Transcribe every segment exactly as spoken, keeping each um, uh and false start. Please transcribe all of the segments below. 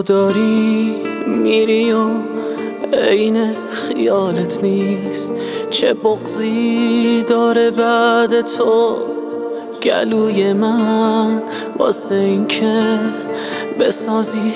داری میری و عین خیالت نیست. چه بغضی داره بعد تو گلوی من، واسه این که بسازی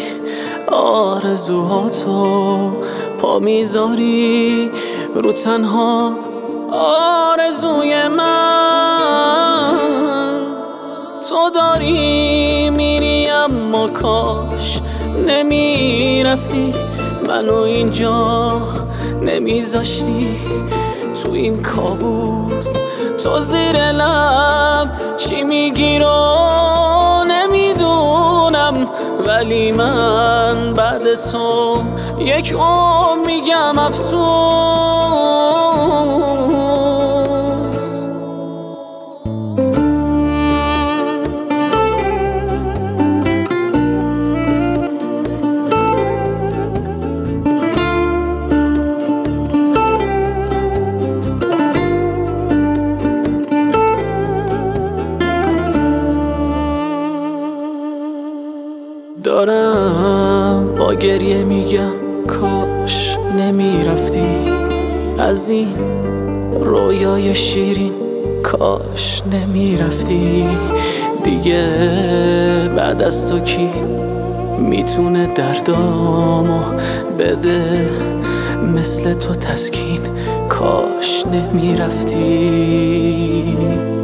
آرزوهاتو. پا میذاری رو تنها آرزوی من. تو داری میری اما کاش نمیرفتی، منو اینجا نمیذاشتی تو این کابوس. تو زیر لب چی میگی رو نمیدونم، ولی من بعد تو یک عمر میگم افسوس. دارم با گریه میگم کاش نمیرفتی از این رویای شیرین، کاش نمیرفتی دیگه. بعد از تو کی میتونه دردامو بده مثل تو تسکین، کاش نمیرفتی.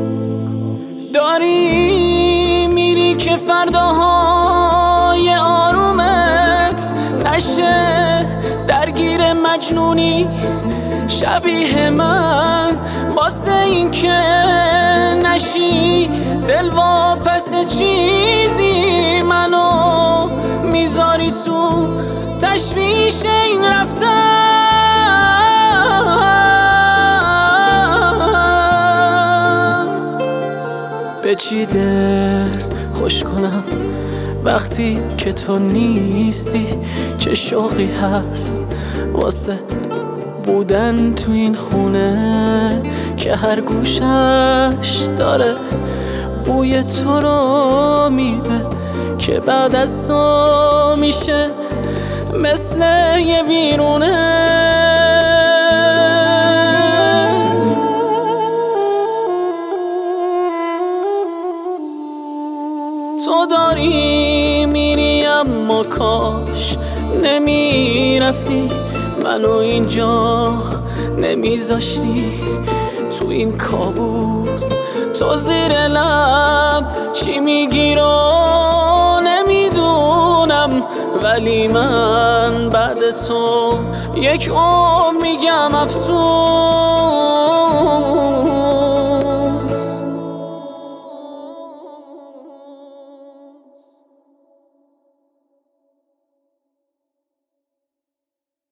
داری میری که فرداهای آرومت نشه درگیر مجنونی شبیه من، واسه این که نشی دل واپس چیزی منو میذاری تو تشویش این رفتن. به چی دل خوش کنم وقتی که تو نیستی؟ چه شوقی هست واسه بودن تو این خونه که هر گوشش داره بوی تو رو میده، که بعد از تو میشه مثل یه ویرونه. تو داری میری اما کاش نمیرفتی، منو اینجا نمیذاشتی تو این کابوس. تو زیر لب چی میگی رو نمیدونم، ولی من بعد تو یک عمر میگم افسوس.